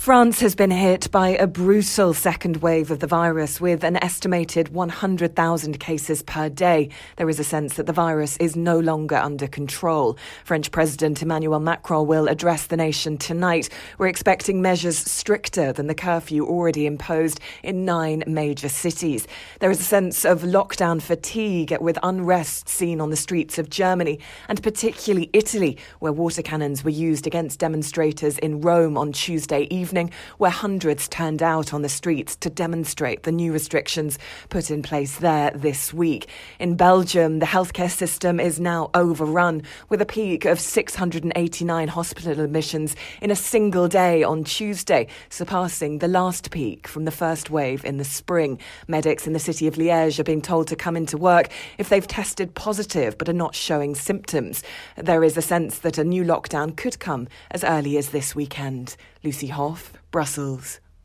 France has been hit by a brutal second wave of the virus with an estimated 100,000 cases per day. There is a sense that the virus is no longer under control. French President Emmanuel Macron will address the nation tonight. We're expecting measures stricter than the curfew already imposed in 9 major cities. There is a sense of lockdown fatigue with unrest seen on the streets of Germany and particularly Italy, where water cannons were used against demonstrators in Rome on Tuesday evening, where hundreds turned out on the streets to demonstrate the new restrictions put in place there this week. In Belgium, the healthcare system is now overrun, with a peak of 689 hospital admissions in a single day on Tuesday, surpassing the last peak from the first wave in the spring. Medics in the city of Liège are being told to come into work if they've tested positive but are not showing symptoms. There is a sense that a new lockdown could come as early as this weekend. Lucy Hoff, Brussels.